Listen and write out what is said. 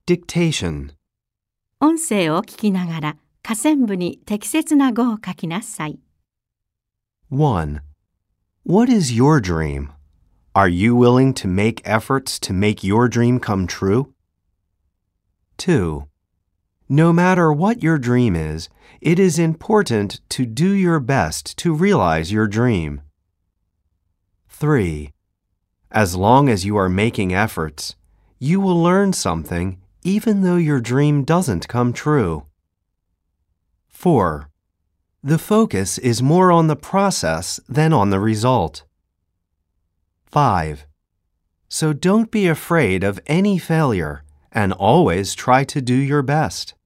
Dictation. 音声を聞きながら下線部に適切な語を書きなさい。 1. What is your dream? Are you willing to make efforts to make your dream come true? 2. No matter what your dream is, it is important to do your best to realize your dream. 3. As long as you are making efforts, you will learn something even though your dream doesn't come true. 4. The focus is more on the process than on the result. 5. So don't be afraid of any failure and always try to do your best.